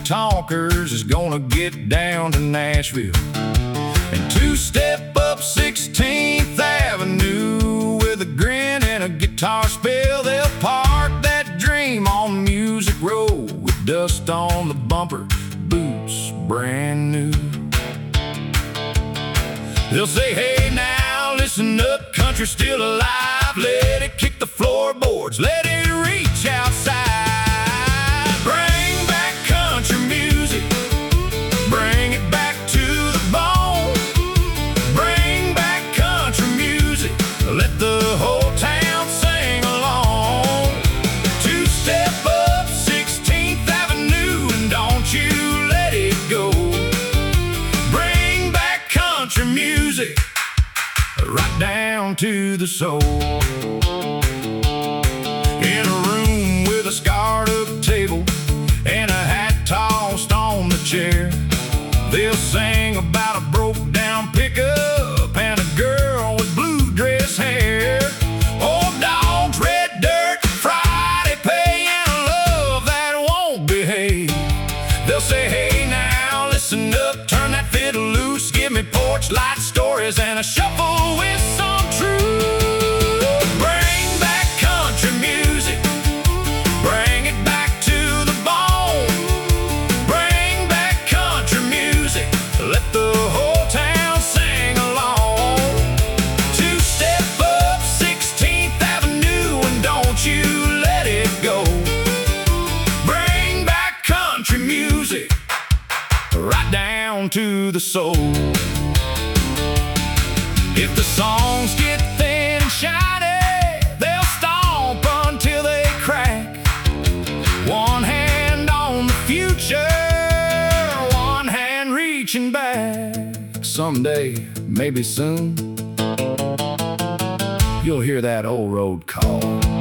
honky-tonkers is gonna get down to Nashville and two-step up 16th Avenue with a grin and a guitar spill. They'll park that dream on Music Row with dust on the bumper, boots brand new. They'll say, hey now, listen up, country's still alive. Let it kick the floorboards, let it reach outside. Bring back country music, bring it back to the bone. Bring back country music, let the whole town sing along. Two-step up 16th Avenue and don't you let it go. Bring back country music, right down to the soul. In a room with a scarred-up table and a hat tossed on the chair, they'll sing about a broke-down pickup and a girl with blue dress hair. Old dogs, red dirt, Friday pay, and a love that won't behave. They'll say, hey now, listen up, turn that fiddle loose, give me porch light stories and a shuffle with some truth. Bring back country music, bring it back to the bone. Bring back country music, let the whole town sing along. Two-step up 16th Avenue and don't you let it go. Bring back country music, right down to the soul. If the songs get thin and shiny, they'll stomp until they crack. One hand on the future, one hand reaching back. Someday, maybe soon, you'll hear that old road call.